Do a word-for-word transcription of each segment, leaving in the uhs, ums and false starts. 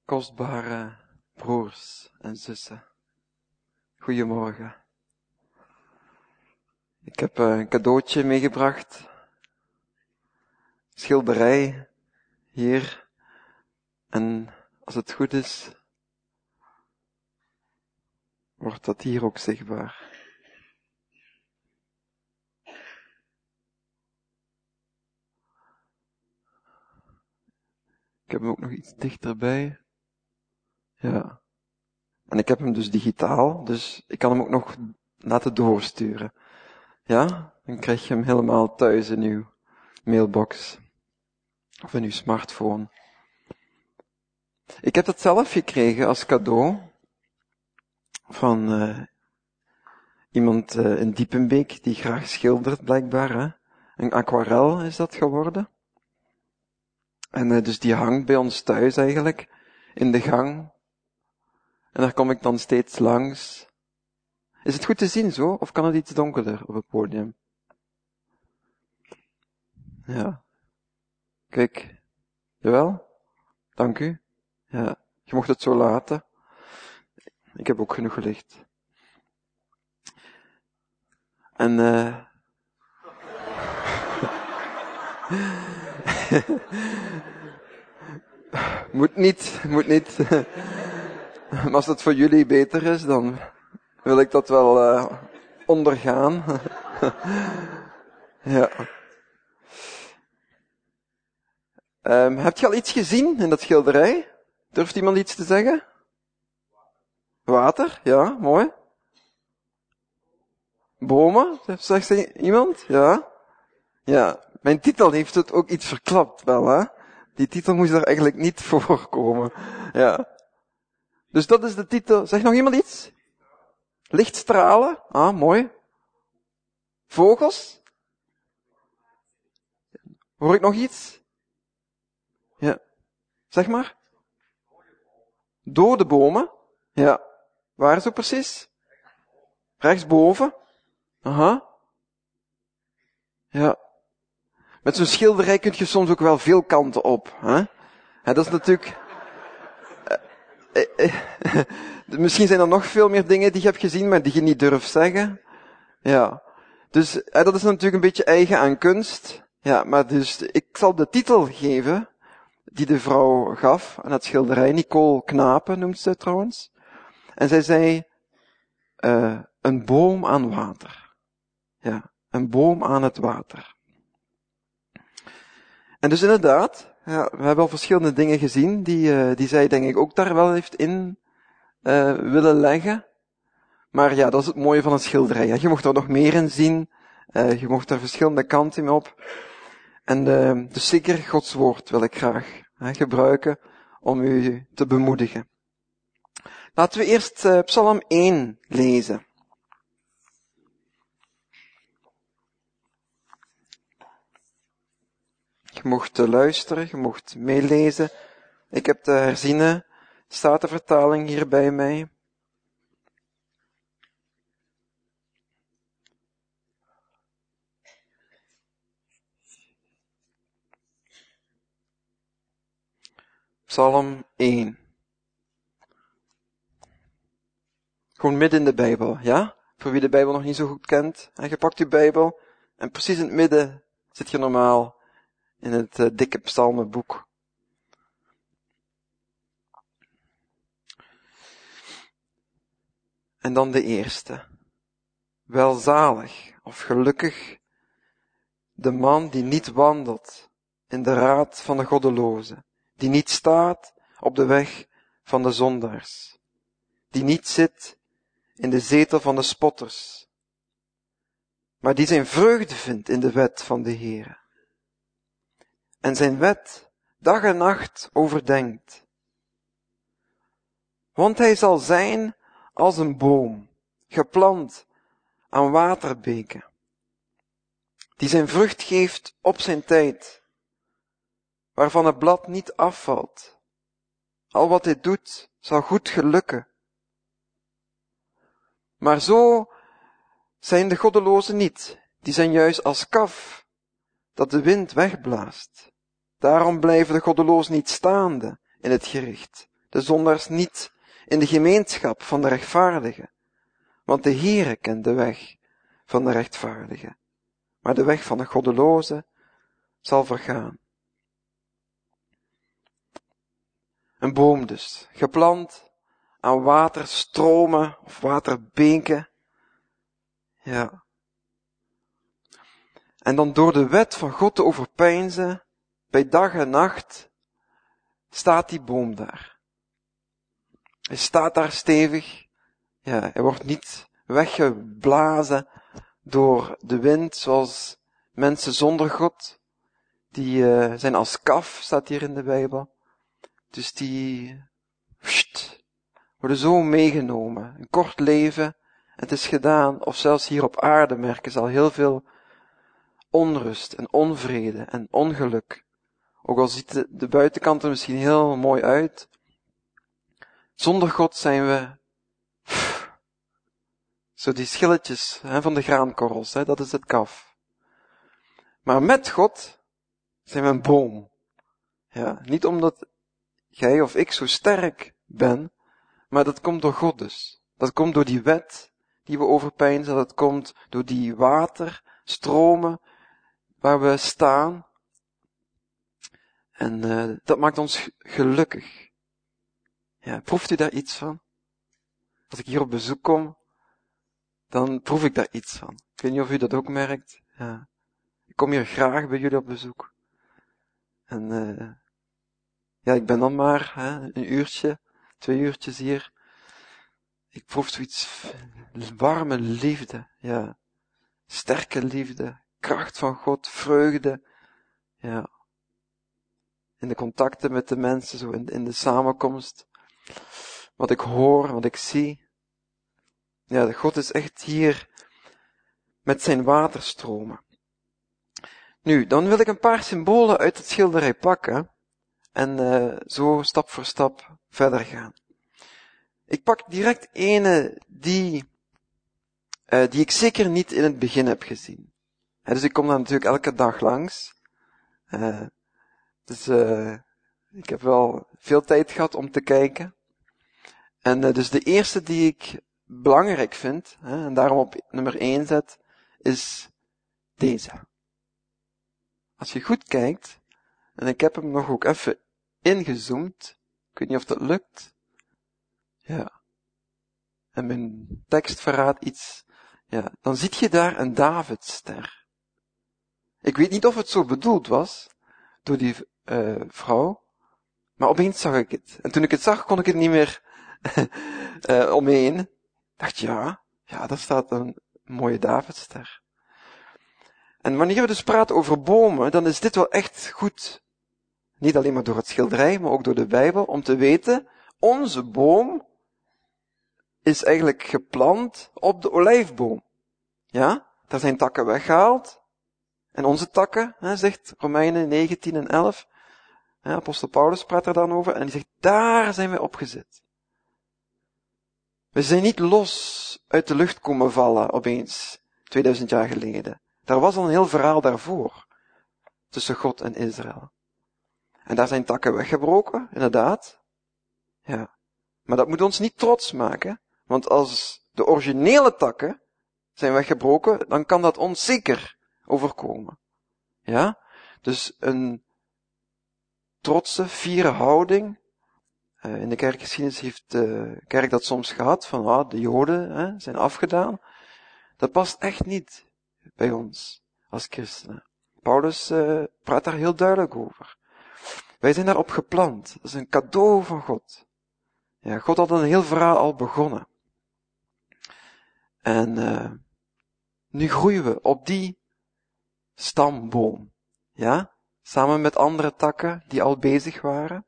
Kostbare broers en zussen, goedemorgen. Ik heb een cadeautje meegebracht. Schilderij hier. En als het goed is, wordt dat hier ook zichtbaar. Ik heb hem ook nog iets dichterbij. Ja. En ik heb hem dus digitaal, dus ik kan hem ook nog laten doorsturen. Ja? Dan krijg je hem helemaal thuis in uw mailbox. Of in uw smartphone. Ik heb dat zelf gekregen als cadeau. Van uh, iemand uh, in Diepenbeek die graag schildert, blijkbaar. Hè? Een aquarel is dat geworden. En uh, dus die hangt bij ons thuis eigenlijk, in de gang. En daar kom ik dan steeds langs. Is het goed te zien zo? Of kan het iets donkerder op het podium? Ja. Kijk. Jawel? Dank u. Ja. Je mocht het zo laten. Ik heb ook genoeg licht. En eh... moet niet, moet niet. Maar als het voor jullie beter is, dan wil ik dat wel uh, ondergaan. Ja. Um, heb je al iets gezien in dat schilderij? Durft iemand iets te zeggen? Water, ja, mooi. Bomen, zegt iemand? Ja. Ja, mijn titel heeft het ook iets verklapt wel, hè. Die titel moest er eigenlijk niet voorkomen. Ja. Dus dat is de titel. Zegt nog iemand iets? Lichtstralen. Ah, mooi. Vogels. Hoor ik nog iets? Ja. Zeg maar. Dode bomen. Ja. Waar zo precies? Rechtsboven. Aha. Ja. Met zo'n schilderij kun je soms ook wel veel kanten op. Hè? Ja, dat is natuurlijk... Eh, eh, eh, misschien zijn er nog veel meer dingen die je hebt gezien, maar die je niet durft zeggen. Ja. Dus eh, dat is natuurlijk een beetje eigen aan kunst. Ja, maar dus ik zal de titel geven die de vrouw gaf aan het schilderij. Nicole Knapen noemt ze trouwens. En zij zei, uh, een boom aan water. Ja, een boom aan het water. En dus inderdaad, ja, we hebben al verschillende dingen gezien die, uh, die zij denk ik ook daar wel heeft in uh, willen leggen. Maar ja, dat is het mooie van een schilderij. Ja. Je mocht er nog meer in zien. Uh, je mocht er verschillende kanten in op. En uh, dus zeker Gods woord wil ik graag uh, gebruiken om u te bemoedigen. Laten we eerst uh, Psalm één lezen. Je mocht uh, luisteren, je mocht meelezen. Ik heb de herziene statenvertaling hier bij mij. Psalm één. Gewoon midden in de Bijbel, ja? Voor wie de Bijbel nog niet zo goed kent. En je pakt je Bijbel en precies in het midden zit je normaal in het uh, dikke psalmenboek. En dan de eerste. Welzalig of gelukkig de man die niet wandelt in de raad van de goddelozen, die niet staat op de weg van de zondaars, die niet zit in de zetel van de spotters, maar die zijn vreugde vindt in de wet van de Heere. En zijn wet dag en nacht overdenkt. Want hij zal zijn als een boom, geplant aan waterbeken, die zijn vrucht geeft op zijn tijd, waarvan het blad niet afvalt. Al wat hij doet, zal goed gelukken. Maar zo zijn de goddelozen niet, die zijn juist als kaf, dat de wind wegblaast. Daarom blijven de goddelozen niet staande in het gericht, de zondaars niet in de gemeenschap van de rechtvaardigen. Want de Heere kent de weg van de rechtvaardige, maar de weg van de goddeloze zal vergaan. Een boom dus, geplant aan waterstromen of waterbeken. Ja. En dan door de wet van God te overpeinzen, bij dag en nacht, staat die boom daar. Hij staat daar stevig. Ja, hij wordt niet weggeblazen door de wind, zoals mensen zonder God. Die uh, zijn als kaf, staat hier in de Bijbel. Dus die pssst, worden zo meegenomen. Een kort leven, het is gedaan. Of zelfs hier op aarde merken ze al heel veel onrust en onvrede en ongeluk. Ook al ziet de, de buitenkant er misschien heel mooi uit. Zonder God zijn we pff, zo die schilletjes hè, van de graankorrels, hè, dat is het kaf. Maar met God zijn we een boom. Ja, niet omdat jij of ik zo sterk ben, maar dat komt door God dus. Dat komt door die wet die we overpeinzen, dat komt door die waterstromen waar we staan. En uh, dat maakt ons gelukkig. Ja, proeft u daar iets van? Als ik hier op bezoek kom, dan proef ik daar iets van. Ik weet niet of u dat ook merkt. Ja. Ik kom hier graag bij jullie op bezoek. En uh, ja, ik ben dan maar hè, een uurtje, twee uurtjes hier. Ik proef zoiets warme liefde, ja. Sterke liefde, kracht van God, vreugde, ja. In de contacten met de mensen, zo in, in de samenkomst. Wat ik hoor, wat ik zie. Ja, God is echt hier met zijn waterstromen. Nu, dan wil ik een paar symbolen uit het schilderij pakken en uh, zo stap voor stap verder gaan. Ik pak direct ene die, uh, die ik zeker niet in het begin heb gezien. He, dus ik kom daar natuurlijk elke dag langs. Uh, dus uh, ik heb wel veel tijd gehad om te kijken. En uh, dus de eerste die ik belangrijk vind, hè, en daarom op nummer één zet, is deze. Als je goed kijkt, en ik heb hem nog ook even ingezoomd, ik weet niet of dat lukt. Ja. En mijn tekst verraadt iets. Ja, dan zie je daar een Davidster. Ik weet niet of het zo bedoeld was, door die uh, vrouw, maar opeens zag ik het. En toen ik het zag, kon ik het niet meer uh, omheen. Ik dacht, ja, ja, daar staat een mooie Davidster. En wanneer we dus praten over bomen, dan is dit wel echt goed. Niet alleen maar door het schilderij, maar ook door de Bijbel, om te weten, onze boom is eigenlijk geplant op de olijfboom. Ja, daar zijn takken weggehaald. En onze takken, hè, zegt Romeinen negentien en elf, hè, apostel Paulus praat er dan over, en die zegt, daar zijn wij opgezet. We zijn niet los uit de lucht komen vallen, opeens, tweeduizend jaar geleden. Daar was al een heel verhaal daarvoor, tussen God en Israël. En daar zijn takken weggebroken, inderdaad. Ja. Maar dat moet ons niet trots maken, want als de originele takken zijn weggebroken, dan kan dat ons zeker overkomen. Ja? Dus een trotse, fiere houding. Uh, in de kerkgeschiedenis heeft de kerk dat soms gehad, van ah, de Joden hè, zijn afgedaan. Dat past echt niet bij ons als christenen. Paulus uh, praat daar heel duidelijk over. Wij zijn daarop geplant. Dat is een cadeau van God. Ja, God had een heel verhaal al begonnen. En uh, nu groeien we op die stamboom. Ja, samen met andere takken die al bezig waren.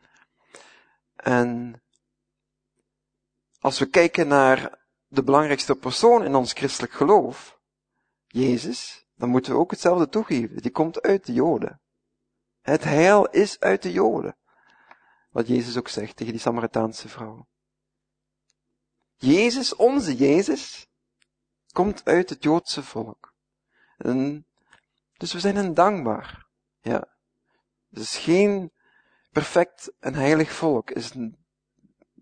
En als we kijken naar de belangrijkste persoon in ons christelijk geloof, Jezus, dan moeten we ook hetzelfde toegeven. Die komt uit de Joden. Het heil is uit de Joden. Wat Jezus ook zegt tegen die Samaritaanse vrouw. Jezus, onze Jezus, komt uit het Joodse volk. En dus we zijn hen dankbaar. Ja. Het is geen perfect en heilig volk. Het is een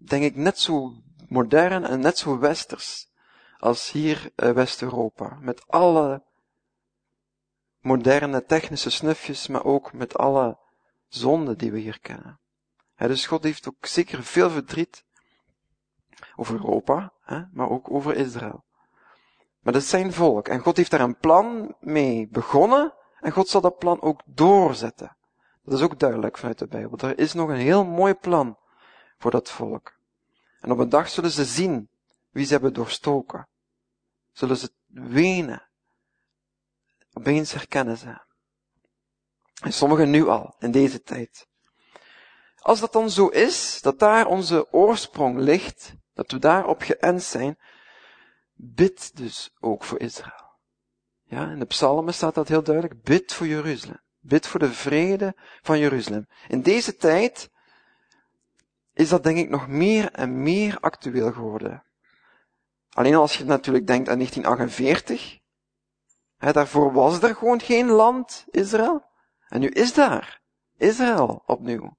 denk ik, net zo modern en net zo westers als hier uh, West-Europa. Met alle moderne technische snufjes, maar ook met alle zonden die we hier kennen. He, dus God heeft ook zeker veel verdriet over Europa, he, maar ook over Israël. Maar dat is zijn volk. En God heeft daar een plan mee begonnen. En God zal dat plan ook doorzetten. Dat is ook duidelijk vanuit de Bijbel. Er is nog een heel mooi plan voor dat volk. En op een dag zullen ze zien wie ze hebben doorstoken. Zullen ze wenen. Opeens herkennen ze. En sommigen nu al, in deze tijd. Als dat dan zo is, dat daar onze oorsprong ligt, dat we daarop geënt zijn, bid dus ook voor Israël. Ja, in de psalmen staat dat heel duidelijk. Bid voor Jeruzalem. Bid voor de vrede van Jeruzalem. In deze tijd is dat denk ik nog meer en meer actueel geworden. Alleen als je natuurlijk denkt aan negentien achtenveertig. Hè, daarvoor was er gewoon geen land, Israël. En nu is daar Israël opnieuw.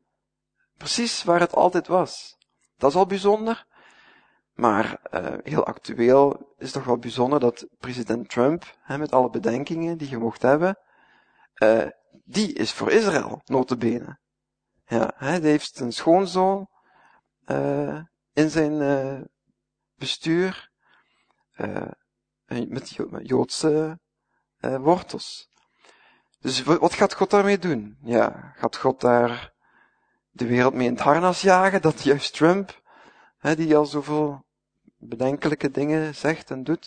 Precies waar het altijd was. Dat is al bijzonder. Maar uh, heel actueel is toch wel bijzonder dat president Trump, hè, met alle bedenkingen die je mocht hebben, uh, die is voor Israël, nota bene. Ja, hij heeft een schoonzoon uh, in zijn uh, bestuur uh, met Joodse uh, wortels. Dus wat gaat God daarmee doen? Ja, gaat God daar de wereld mee in het harnas jagen, dat juist Trump, hè, die al zoveel bedenkelijke dingen zegt en doet,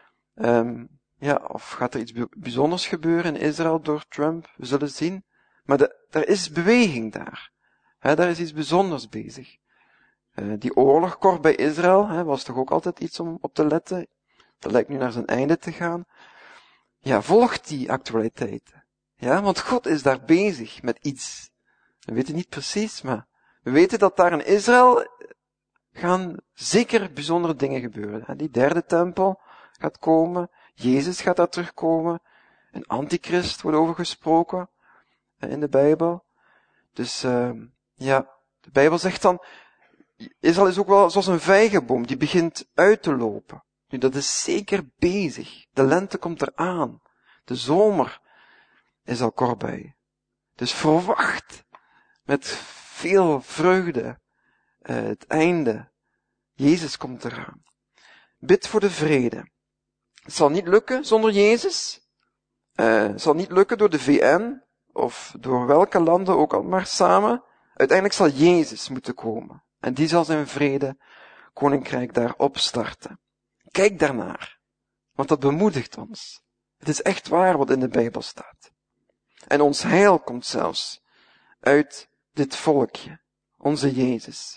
um, ja, of gaat er iets bijzonders gebeuren in Israël door Trump? We zullen zien. Maar de, er is beweging daar. Hè, daar is iets bijzonders bezig. Uh, die oorlog kort bij Israël, hè, was toch ook altijd iets om op te letten. Dat lijkt nu naar zijn einde te gaan. Ja, volgt die actualiteiten. Ja, want God is daar bezig met iets. We weten niet precies, maar we weten dat daar in Israël gaan zeker bijzondere dingen gebeuren. Die derde tempel gaat komen. Jezus gaat daar terugkomen. Een antichrist wordt over gesproken in de Bijbel. Dus uh, ja, de Bijbel zegt dan, Israël is ook wel zoals een vijgenboom, die begint uit te lopen. Nu, dat is zeker bezig. De lente komt eraan. De zomer is al kortbij. Dus verwacht met veel vreugde uh, het einde. Jezus komt eraan. Bid voor de vrede. Het zal niet lukken zonder Jezus. Uh, het zal niet lukken door de V N of door welke landen ook al maar samen. Uiteindelijk zal Jezus moeten komen. En die zal zijn vrede koninkrijk daar opstarten. Kijk daarnaar. Want dat bemoedigt ons. Het is echt waar wat in de Bijbel staat. En ons heil komt zelfs uit dit volkje. Onze Jezus.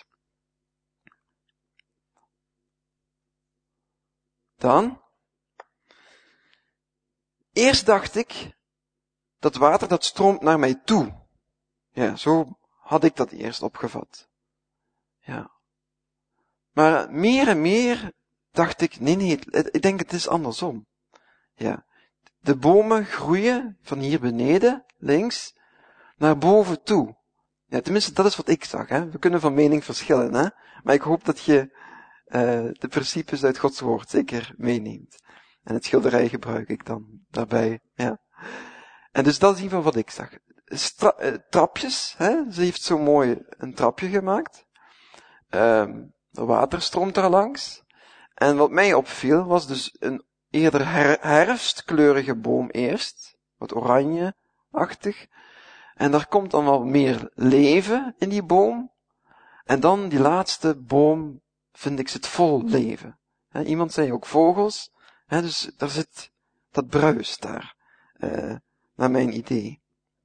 Dan. Eerst dacht ik, dat water dat stroomt naar mij toe. Ja, zo had ik dat eerst opgevat. Ja. Maar meer en meer dacht ik, nee, nee, ik denk het is andersom. Ja. De bomen groeien van hier beneden, links, naar boven toe. Ja, tenminste, dat is wat ik zag, hè. We kunnen van mening verschillen, hè. Maar ik hoop dat je uh, de principes uit Gods woord zeker meeneemt. En het schilderij gebruik ik dan daarbij, ja. En dus dat is in ieder geval wat ik zag. Stra- uh, trapjes, hè. Ze heeft zo mooi een trapje gemaakt. Um, de water stroomt daar langs. En wat mij opviel, was dus een eerder her- herfstkleurige boom eerst. Wat oranje-achtig. En daar komt dan wel meer leven in die boom. En dan die laatste boom, vind ik, zit vol leven. He, iemand zei ook vogels. He, dus daar zit, dat bruist daar. Uh, naar mijn idee.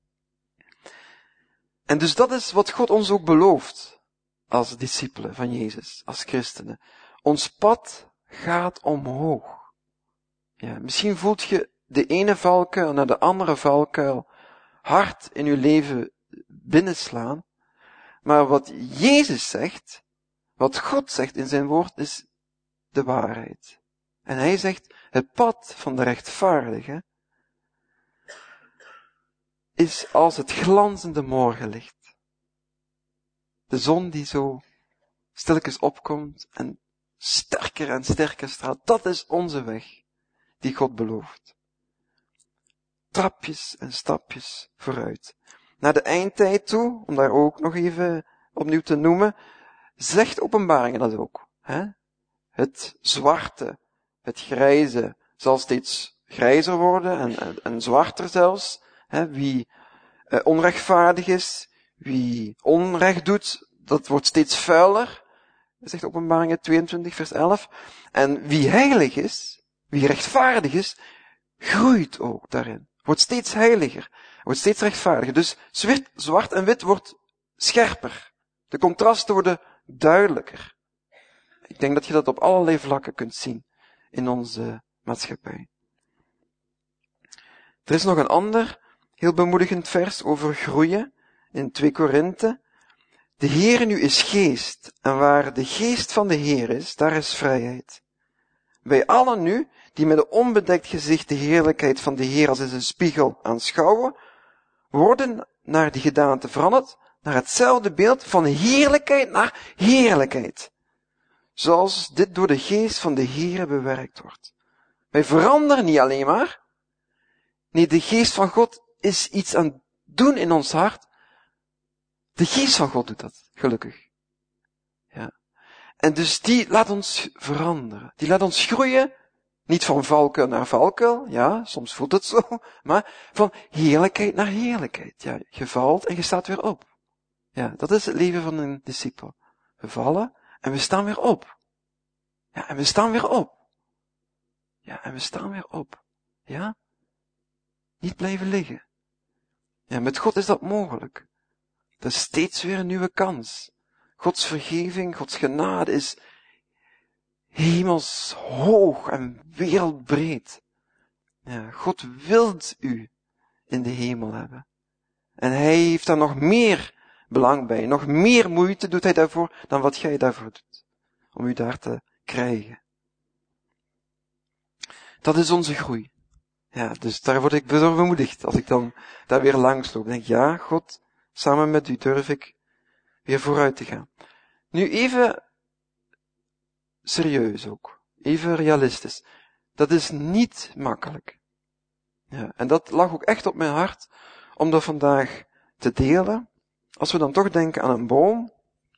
En dus dat is wat God ons ook belooft. Als discipelen van Jezus, als christenen. Ons pad gaat omhoog. Ja, misschien voelt je de ene valkuil naar de andere valkuil hard in uw leven binnenslaan. Maar wat Jezus zegt, wat God zegt in zijn woord, is de waarheid. En hij zegt, het pad van de rechtvaardige is als het glanzende morgenlicht. De zon die zo stilletjes opkomt en sterker en sterker straalt. Dat is onze weg die God belooft. Trapjes en stapjes vooruit. Naar de eindtijd toe, om daar ook nog even opnieuw te noemen, zegt Openbaringen dat ook. Hè? Het zwarte, het grijze zal steeds grijzer worden en, en, en zwarter zelfs. Hè? Wie eh, onrechtvaardig is, wie onrecht doet, dat wordt steeds vuiler. Zegt Openbaringen tweeëntwintig vers elf. En wie heilig is, wie rechtvaardig is, groeit ook daarin. Wordt steeds heiliger. Wordt steeds rechtvaardiger. Dus zwart, zwart en wit wordt scherper. De contrasten worden duidelijker. Ik denk dat je dat op allerlei vlakken kunt zien in onze maatschappij. Er is nog een ander heel bemoedigend vers over groeien in twee Korinthe. De Heer nu is geest, en waar de geest van de Heer is, daar is vrijheid. Wij allen nu, die met een onbedekt gezicht de heerlijkheid van de Heer als in een spiegel aanschouwen, worden naar die gedaante veranderd, naar hetzelfde beeld van heerlijkheid naar heerlijkheid. Zoals dit door de geest van de Heer bewerkt wordt. Wij veranderen niet alleen maar. Nee, de geest van God is iets aan het doen in ons hart. De geest van God doet dat, gelukkig. Ja. En dus die laat ons veranderen. Die laat ons groeien. Niet van valkuil naar valkuil. Ja, soms voelt het zo. Maar van heerlijkheid naar heerlijkheid. Ja, je valt en je staat weer op. Ja, dat is het leven van een discipel. We vallen en we staan weer op. Ja, en we staan weer op. Ja, en we staan weer op. Ja? Niet blijven liggen. Ja, met God is dat mogelijk. Dat is steeds weer een nieuwe kans. Gods vergeving, Gods genade is hemels hoog en wereldbreed. Ja, God wilt u in de hemel hebben. En hij heeft daar nog meer belang bij. Nog meer moeite doet hij daarvoor dan wat jij daarvoor doet. Om u daar te krijgen. Dat is onze groei. Ja, dus daar word ik door bemoedigd. Als ik dan daar weer langs loop. Denk, ja, God, samen met u durf ik weer vooruit te gaan. Nu even serieus ook. Even realistisch. Dat is niet makkelijk. Ja, en dat lag ook echt op mijn hart om dat vandaag te delen. Als we dan toch denken aan een boom.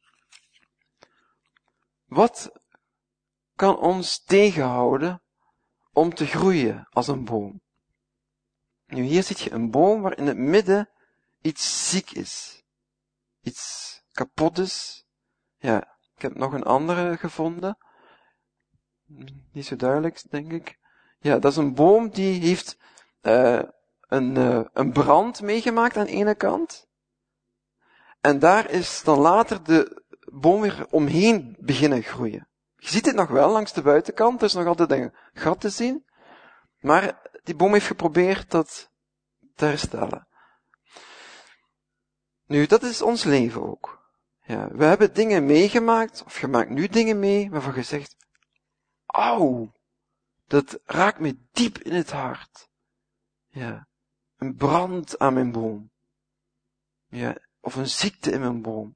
Wat kan ons tegenhouden om te groeien als een boom? Nu, hier zie je een boom waar in het midden iets ziek is. Iets kapot is. Ja, ik heb nog een andere gevonden. Niet zo duidelijk, denk ik. Ja, dat is een boom die heeft uh, een, uh, een brand meegemaakt aan de ene kant. En daar is dan later de boom weer omheen beginnen groeien. Je ziet het nog wel langs de buitenkant, er is nog altijd een gat te zien. Maar die boom heeft geprobeerd dat te herstellen. Nu, dat is ons leven ook. Ja, we hebben dingen meegemaakt, of je maakt nu dingen mee, waarvan je zegt, auw, dat raakt me diep in het hart. Ja, een brand aan mijn boom. Ja, of een ziekte in mijn boom.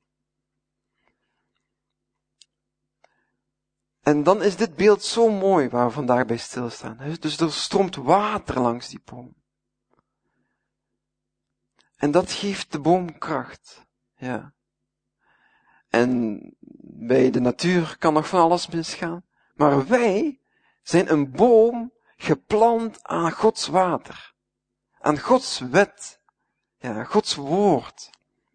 En dan is dit beeld zo mooi waar we vandaag bij stilstaan. Dus er stroomt water langs die boom. En dat geeft de boom kracht. Ja. En bij de natuur kan nog van alles misgaan. Maar wij zijn een boom geplant aan Gods water. Aan Gods wet. Ja, Gods woord.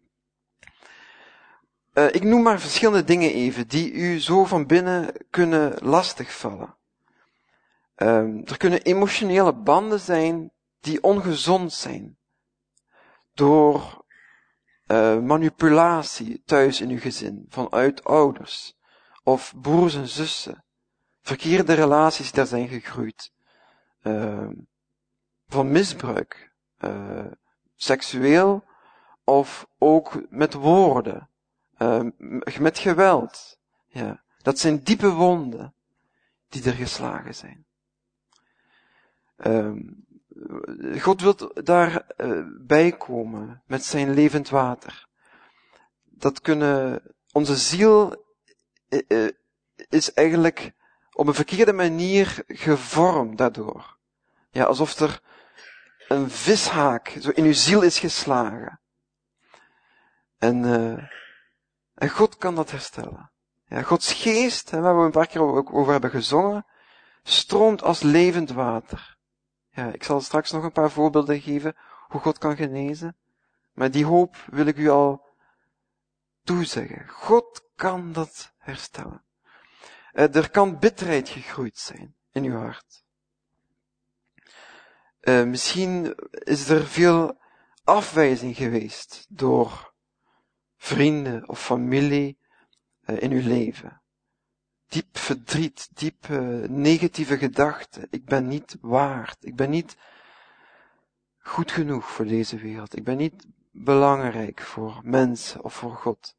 Uh, ik noem maar verschillende dingen even, die u zo van binnen kunnen lastigvallen. Uh, er kunnen emotionele banden zijn die ongezond zijn. Door uh, manipulatie thuis in uw gezin, vanuit ouders, of broers en zussen. Verkeerde relaties die daar zijn gegroeid. Uh, van misbruik. Uh, seksueel, of ook met woorden. Uh, met geweld. Ja. Dat zijn diepe wonden die er geslagen zijn. Uh, God wil daar uh, bij komen met zijn levend water. Dat kunnen, onze ziel is eigenlijk op een verkeerde manier gevormd daardoor. Ja, alsof er een vishaak zo in uw ziel is geslagen. En, uh, en God kan dat herstellen. Ja, Gods geest, hè, waar we een paar keer ook over hebben gezongen, stroomt als levend water. Ja, ik zal straks nog een paar voorbeelden geven hoe God kan genezen. Maar die hoop wil ik u al toezeggen. God kan dat herstellen. Uh, er kan bitterheid gegroeid zijn in uw hart. Uh, misschien is er veel afwijzing geweest door vrienden of familie uh, in uw leven. Diep verdriet, diep uh, negatieve gedachten. Ik ben niet waard. Ik ben niet goed genoeg voor deze wereld. Ik ben niet belangrijk voor mensen of voor God.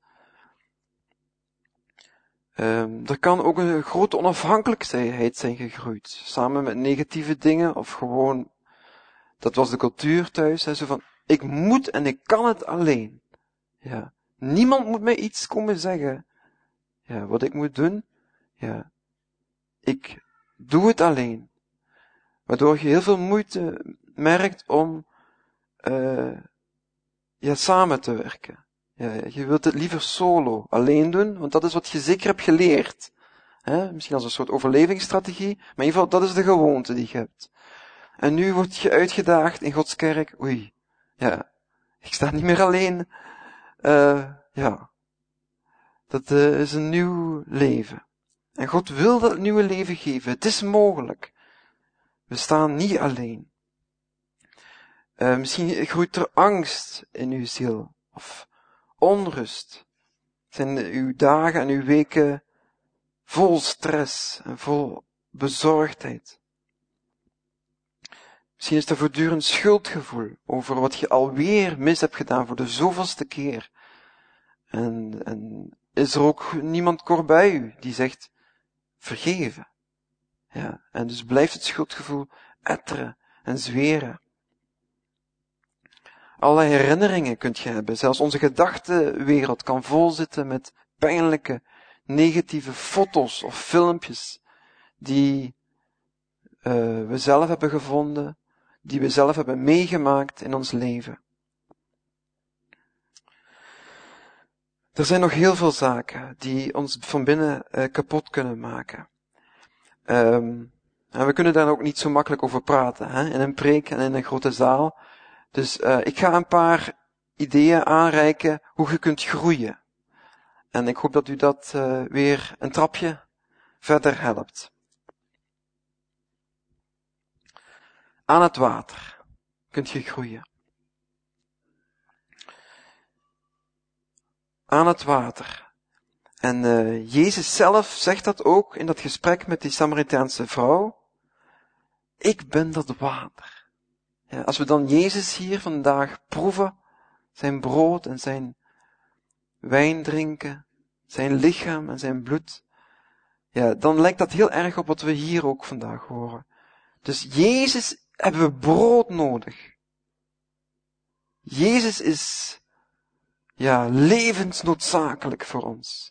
Um, er kan ook een grote onafhankelijkheid zijn gegroeid. Samen met negatieve dingen of gewoon, dat was de cultuur thuis, hè, zo van, ik moet en ik kan het alleen. Ja. Niemand moet mij iets komen zeggen. Ja, wat ik moet doen, ja. Ik doe het alleen. Waardoor je heel veel moeite merkt om, uh, ja, samen te werken. Ja, je wilt het liever solo, alleen doen, want dat is wat je zeker hebt geleerd. He, misschien als een soort overlevingsstrategie, maar in ieder geval, dat is de gewoonte die je hebt. En nu word je uitgedaagd in Gods kerk, oei, ja, ik sta niet meer alleen. Uh, ja, dat uh, is een nieuw leven. En God wil dat nieuwe leven geven. Het is mogelijk. We staan niet alleen. Uh, misschien groeit er angst in uw ziel, of onrust. Zijn uw dagen en uw weken vol stress en vol bezorgdheid. Misschien is er voortdurend schuldgevoel over wat je alweer mis hebt gedaan voor de zoveelste keer. En, en is er ook niemand kort bij u die zegt, vergeven. Ja, en dus blijft het schuldgevoel etteren en zweren. Alle herinneringen kunt je hebben. Zelfs onze gedachtenwereld kan volzitten met pijnlijke, negatieve foto's of filmpjes die uh, we zelf hebben gevonden, die we zelf hebben meegemaakt in ons leven. Er zijn nog heel veel zaken die ons van binnen uh, kapot kunnen maken. Um, en we kunnen daar ook niet zo makkelijk over praten, hè? In een preek en in een grote zaal. Dus uh, ik ga een paar ideeën aanreiken hoe je kunt groeien. En ik hoop dat u dat uh, weer een trapje verder helpt. Aan het water kunt je groeien. Aan het water. En uh, Jezus zelf zegt dat ook in dat gesprek met die Samaritaanse vrouw. Ik ben dat water. Ja, als we dan Jezus hier vandaag proeven, zijn brood en zijn wijn drinken, zijn lichaam en zijn bloed, ja, dan lijkt dat heel erg op wat we hier ook vandaag horen. Dus Jezus hebben we brood nodig. Jezus is, ja, levensnoodzakelijk voor ons.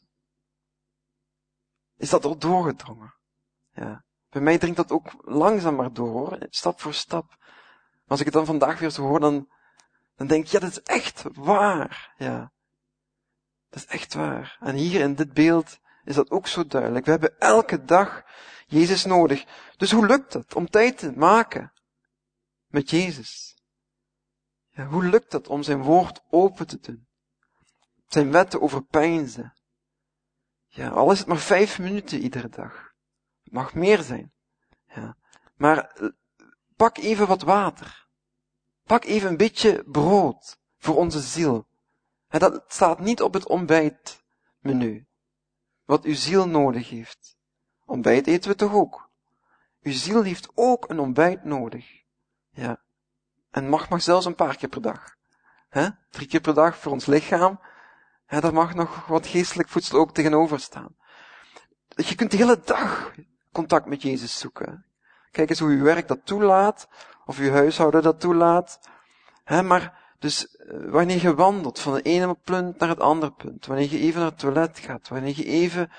Is dat al doorgedrongen? Ja. Bij mij dringt dat ook langzaam maar door, hoor, stap voor stap. Als ik het dan vandaag weer zo hoor, dan, dan denk ik, ja, dat is echt waar. Ja. Dat is echt waar. En hier in dit beeld is dat ook zo duidelijk. We hebben elke dag Jezus nodig. Dus hoe lukt het om tijd te maken met Jezus? Ja, hoe lukt het om zijn woord open te doen? Zijn wetten overpeinzen? Ja, al is het maar vijf minuten iedere dag. Het mag meer zijn. Ja. Maar pak even wat water. Pak even een beetje brood voor onze ziel. En dat staat niet op het ontbijtmenu. Wat uw ziel nodig heeft. Ontbijt eten we toch ook? Uw ziel heeft ook een ontbijt nodig. Ja. En mag maar zelfs een paar keer per dag. He? Drie keer per dag voor ons lichaam. He, daar mag nog wat geestelijk voedsel ook tegenover staan. Je kunt de hele dag contact met Jezus zoeken. Kijk eens hoe uw werk dat toelaat. Of uw huishouden dat toelaat. He, maar dus wanneer je wandelt van de ene punt naar het andere punt. Wanneer je even naar het toilet gaat. Wanneer je even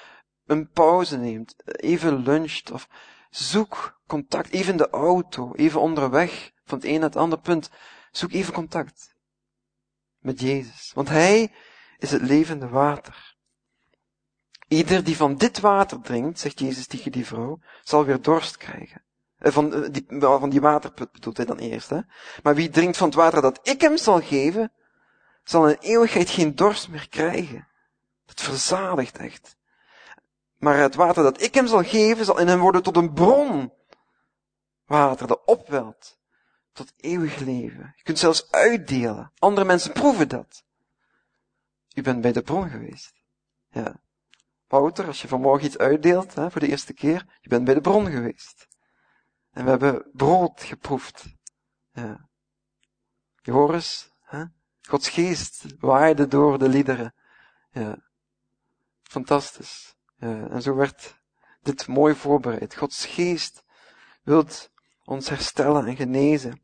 een pauze neemt, even luncht, of zoek contact, even in de auto, even onderweg, van het een naar het andere punt. Zoek even contact met Jezus, want Hij is het levende water. Ieder die van dit water drinkt, zegt Jezus tegen die vrouw, zal weer dorst krijgen. Van die, van die waterput bedoelt hij dan eerst, hè. Maar wie drinkt van het water dat ik hem zal geven, zal in eeuwigheid geen dorst meer krijgen. Het verzadigt echt. Maar het water dat ik hem zal geven, zal in hem worden tot een bron. Water dat opwelt tot eeuwig leven. Je kunt zelfs uitdelen. Andere mensen proeven dat. U bent bij de bron geweest. Ja. Wouter, als je vanmorgen iets uitdeelt, hè, voor de eerste keer, je bent bij de bron geweest. En we hebben brood geproefd. Ja. Joris, hè? Gods geest waaide door de liederen. Ja. Fantastisch. Ja. En zo werd dit mooi voorbereid. Gods geest wilt ons herstellen en genezen.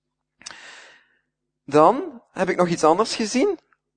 Dan heb ik nog iets anders gezien.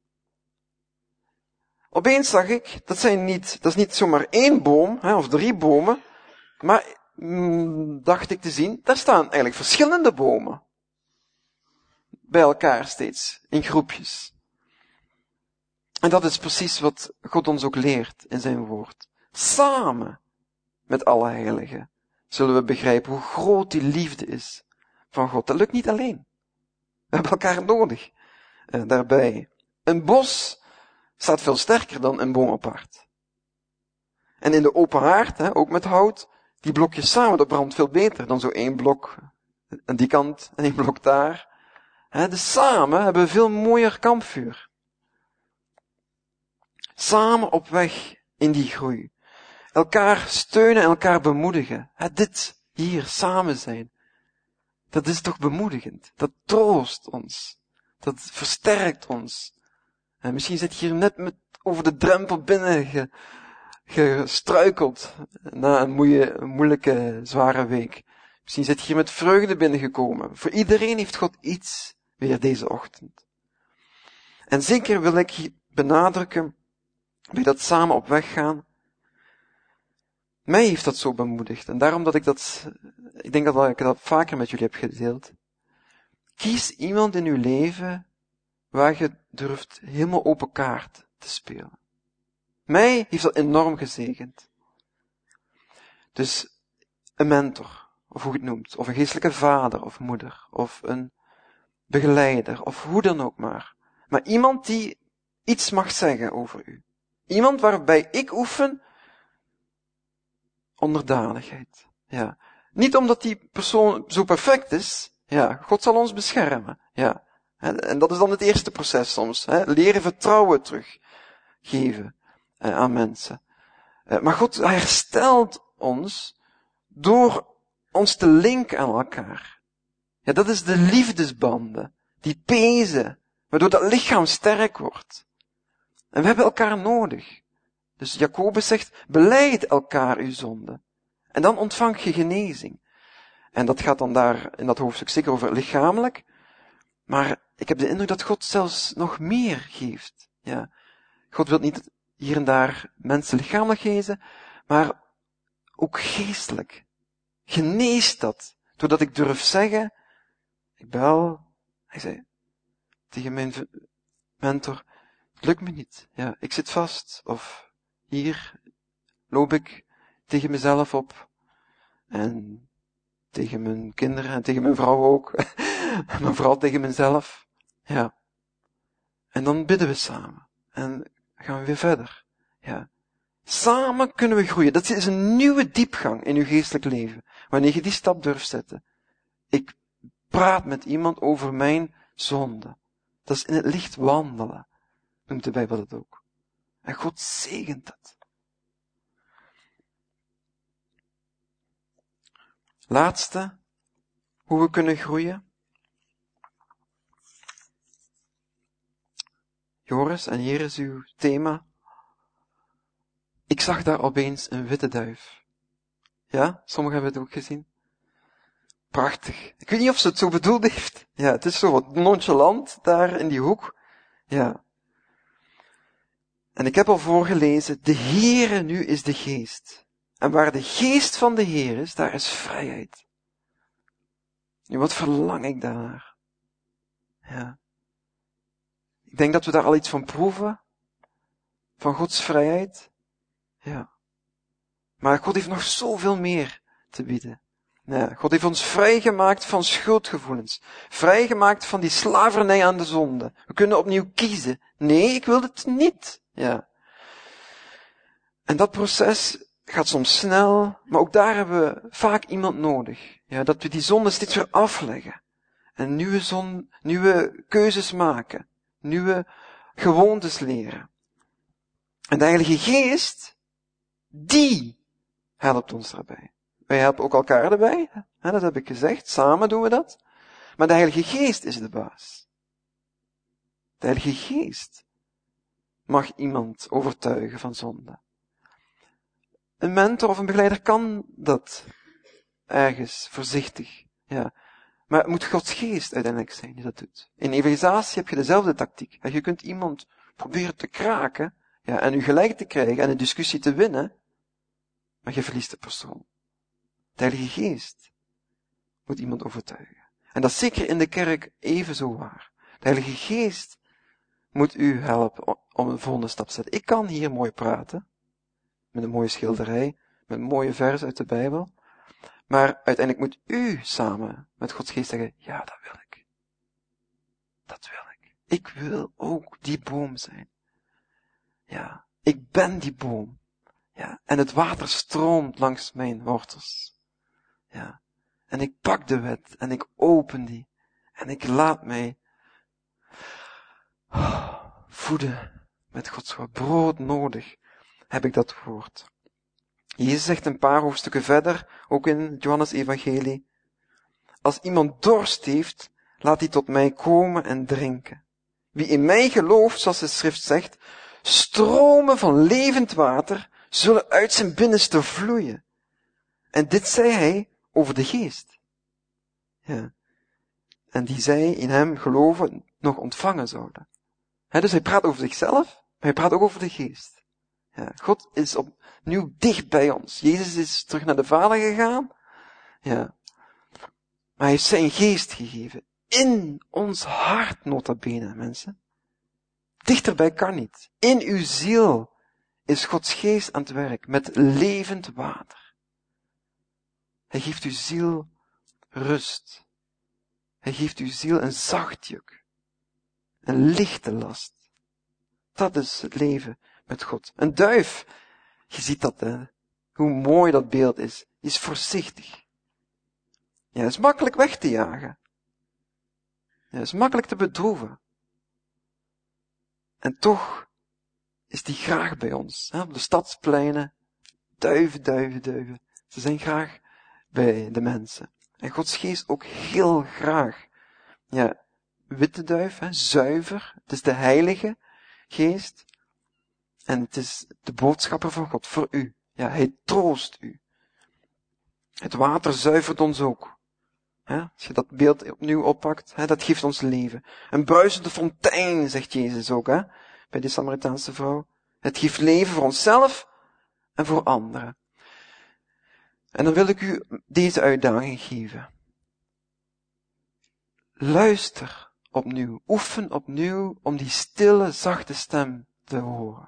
Opeens zag ik, dat zijn niet, dat is niet zomaar één boom, hè, of drie bomen, maar mm, dacht ik te zien, daar staan eigenlijk verschillende bomen. Bij elkaar steeds, in groepjes. En dat is precies wat God ons ook leert in zijn woord. Samen met alle heiligen zullen we begrijpen hoe groot die liefde is van God. Dat lukt niet alleen. We hebben elkaar nodig eh, daarbij. Een bos staat veel sterker dan een boom apart. En in de open haard, hè, ook met hout, die blokjes samen, dat brandt veel beter dan zo één blok aan die kant en één blok daar. Hè, dus samen hebben we veel mooier kampvuur. Samen op weg in die groei. Elkaar steunen en elkaar bemoedigen. Hè, dit, hier, samen zijn. Dat is toch bemoedigend. Dat troost ons. Dat versterkt ons. En misschien zit je hier net met over de drempel binnen ge, gestruikeld na een, moeie, een moeilijke, zware week. Misschien zit je hier met vreugde binnengekomen. Voor iedereen heeft God iets weer deze ochtend. En zeker wil ik benadrukken, bij dat samen op weg gaan, mij heeft dat zo bemoedigd. En daarom dat ik dat, ik denk dat ik dat vaker met jullie heb gedeeld. Kies iemand in uw leven waar je durft helemaal open kaart te spelen. Mij heeft dat enorm gezegend. Dus een mentor, of hoe je het noemt, of een geestelijke vader of moeder, of een begeleider, of hoe dan ook maar. Maar iemand die iets mag zeggen over u. Iemand waarbij ik oefen onderdanigheid. Ja. Niet omdat die persoon zo perfect is. Ja, God zal ons beschermen. Ja. En dat is dan het eerste proces soms. Hè? Leren vertrouwen teruggeven eh, aan mensen. Eh, maar God herstelt ons door ons te linken aan elkaar. Ja, dat is de liefdesbanden. Die pezen. Waardoor dat lichaam sterk wordt. En we hebben elkaar nodig. Dus Jacobus zegt, belijd elkaar uw zonde. En dan ontvang je genezing. En dat gaat dan daar in dat hoofdstuk zeker over lichamelijk. Maar ik heb de indruk dat God zelfs nog meer geeft. Ja. God wil niet hier en daar mensen lichamelijk genezen, maar ook geestelijk. Geneest dat. Doordat ik durf zeggen, ik bel, hij zei tegen mijn mentor, het lukt me niet. Ja, ik zit vast. Of hier loop ik tegen mezelf op. En tegen mijn kinderen en tegen mijn vrouw ook. Maar vooral tegen mezelf. Ja. En dan bidden we samen. En gaan we weer verder. Ja. Samen kunnen we groeien. Dat is een nieuwe diepgang in uw geestelijk leven. Wanneer je die stap durft zetten. Ik praat met iemand over mijn zonde. Dat is in het licht wandelen. Noemt de Bijbel dat ook. En God zegent dat. Laatste, hoe we kunnen groeien. Joris, en hier is uw thema. Ik zag daar opeens een witte duif. Ja, sommigen hebben het ook gezien. Prachtig. Ik weet niet of ze het zo bedoeld heeft. Ja, het is zo wat nonchalant daar in die hoek. Ja. En ik heb al voorgelezen, de Heere nu is de Geest. En waar de Geest van de Heer is, daar is vrijheid. Nu, wat verlang ik daarnaar? Ja. Ik denk dat we daar al iets van proeven. Van Gods vrijheid. Ja. Maar God heeft nog zoveel meer te bieden. Ja, God heeft ons vrijgemaakt van schuldgevoelens. Vrijgemaakt van die slavernij aan de zonde. We kunnen opnieuw kiezen. Nee, ik wil het niet. Ja. En dat proces gaat soms snel, maar ook daar hebben we vaak iemand nodig. Ja, dat we die zonde steeds weer afleggen. En nieuwe, zon, nieuwe keuzes maken. Nieuwe gewoontes leren. En de Heilige Geest, die helpt ons daarbij. Wij helpen ook elkaar erbij. Hè, dat heb ik gezegd. Samen doen we dat. Maar de Heilige Geest is de baas. De Heilige Geest mag iemand overtuigen van zonde. Een mentor of een begeleider kan dat ergens voorzichtig. Ja. Maar het moet Gods Geest uiteindelijk zijn die dat doet. In evangelisatie heb je dezelfde tactiek. Je kunt iemand proberen te kraken, ja, en u gelijk te krijgen en een discussie te winnen, maar je verliest de persoon. De Heilige Geest moet iemand overtuigen. En dat is zeker in de kerk even zo waar. De Heilige Geest moet u helpen om een volgende stap te zetten. Ik kan hier mooi praten, met een mooie schilderij, met een mooie vers uit de Bijbel, maar uiteindelijk moet u samen met Gods Geest zeggen, ja, dat wil ik. Dat wil ik. Ik wil ook die boom zijn. Ja, ik ben die boom. Ja, en het water stroomt langs mijn wortels. Ja, en ik pak de wet en ik open die en ik laat mij voeden met Gods woord. Brood nodig heb ik dat woord. Jezus zegt een paar hoofdstukken verder, ook in het Johannes-evangelie, als iemand dorst heeft, laat hij tot mij komen en drinken. Wie in mij gelooft, zoals de schrift zegt, stromen van levend water zullen uit zijn binnenste vloeien. En dit zei hij over de Geest. Ja. En die zij in hem geloven nog ontvangen zouden. He, dus hij praat over zichzelf, maar hij praat ook over de Geest. Ja, God is opnieuw dicht bij ons. Jezus is terug naar de Vader gegaan. Ja. Maar hij heeft zijn Geest gegeven. In ons hart, nota bene, mensen. Dichterbij kan niet. In uw ziel is Gods Geest aan het werk met levend water. Hij geeft uw ziel rust. Hij geeft uw ziel een zacht juk. Een lichte last. Dat is het leven met God. Een duif, je ziet dat, hè? Hoe mooi dat beeld is. Die is voorzichtig. Ja, is makkelijk weg te jagen. Ja, is makkelijk te bedroeven. En toch is die graag bij ons. Hè? Op de stadspleinen. Duiven, duiven, duiven. Ze zijn graag bij de mensen. En Gods Geest ook heel graag. Ja, witte duif, hè? Zuiver. Het is de Heilige Geest. En het is de boodschapper van God voor u. Ja, hij troost u. Het water zuivert ons ook. Hè? Als je dat beeld opnieuw oppakt, hè, dat geeft ons leven. Een bruisende fontein, zegt Jezus ook, hè, bij de Samaritaanse vrouw. Het geeft leven voor onszelf en voor anderen. En dan wil ik u deze uitdaging geven. Luister opnieuw, oefen opnieuw om die stille, zachte stem te horen.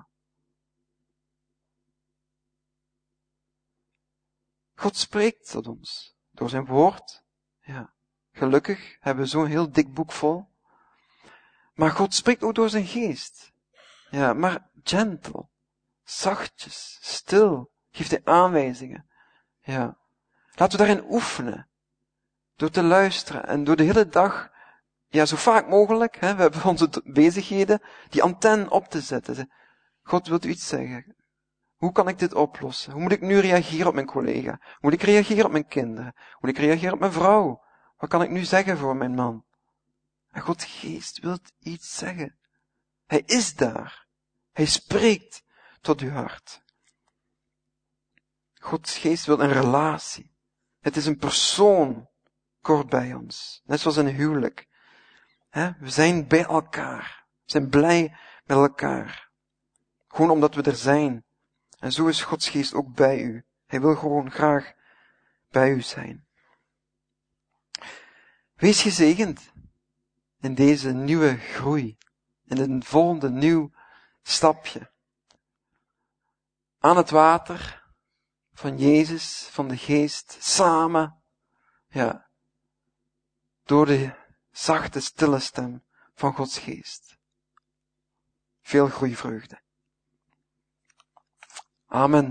God spreekt tot ons door zijn woord. Ja, gelukkig hebben we zo'n heel dik boek vol. Maar God spreekt ook door zijn geest. Ja, maar gentle, zachtjes, stil, geeft hij aanwijzingen. Ja, laten we daarin oefenen. Door te luisteren en door de hele dag, ja, zo vaak mogelijk, hè, we hebben onze bezigheden, die antenne op te zetten. God, wilt u iets zeggen? Hoe kan ik dit oplossen? Hoe moet ik nu reageren op mijn collega? Hoe moet ik reageren op mijn kinderen? Hoe moet ik reageren op mijn vrouw? Wat kan ik nu zeggen voor mijn man? En Gods Geest wil iets zeggen. Hij is daar. Hij spreekt tot uw hart. Gods Geest wil een relatie. Het is een persoon kort bij ons. Net zoals een huwelijk. We zijn bij elkaar. We zijn blij met elkaar. Gewoon omdat we er zijn. En zo is Gods geest ook bij u. Hij wil gewoon graag bij u zijn. Wees gezegend in deze nieuwe groei. In een volgende nieuw stapje. Aan het water van Jezus, van de geest, samen. Ja. Door de zachte, stille stem van Gods geest. Veel groeivreugde. Amen.